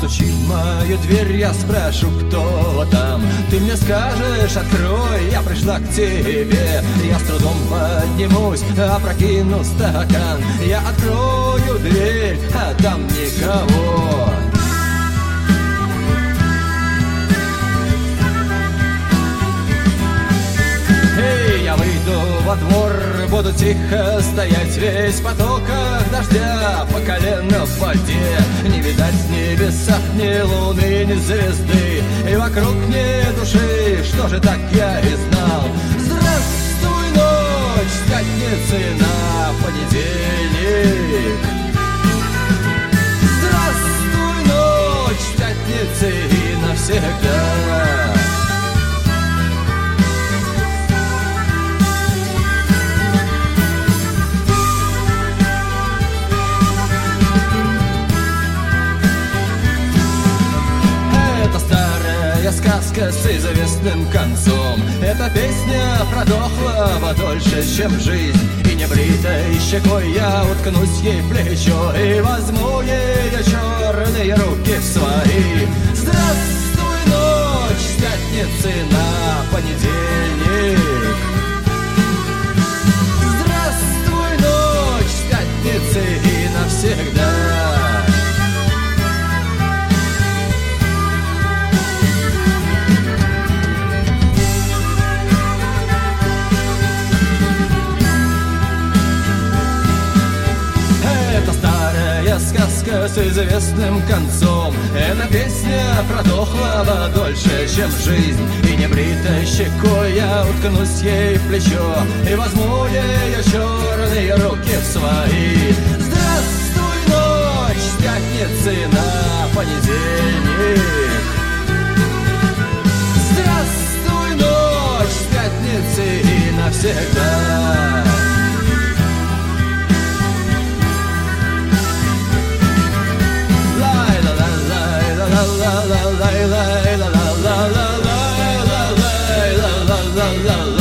постучит в мою дверь, я спрошу, кто там. Ты мне скажешь, открой, я пришла к тебе. Я с трудом поднимусь, опрокину стакан. Я открою дверь, а там никого. Эй, я выйду во двор, буду тихо стоять весь в потоках дождя по колено в воде. Не видать ни небесах ни луны, ни звезды, и вокруг ни души. Что же так я и знал? Здравствуй, ночь, с пятницы на понедельник. Здравствуй, ночь, с пятницы и навсегда. Сказка с известным концом. Эта песня продохла дольше, чем жизнь. И небритой щекой я уткнусь ей в плечо и возьму ее черные руки в свои. Здравствуй, ночь, с пятницы на понедельник. Здравствуй, ночь, с пятницы и навсегда. Сказка с известным концом. Эта песня продохла дольше, чем жизнь. И небритой щекой я уткнусь ей в плечо и возьму ее черные руки в свои. Здравствуй, ночь, с пятницы на понедельник. Здравствуй, ночь, с пятницы и навсегда. La la la la la la la la la la la la la la la.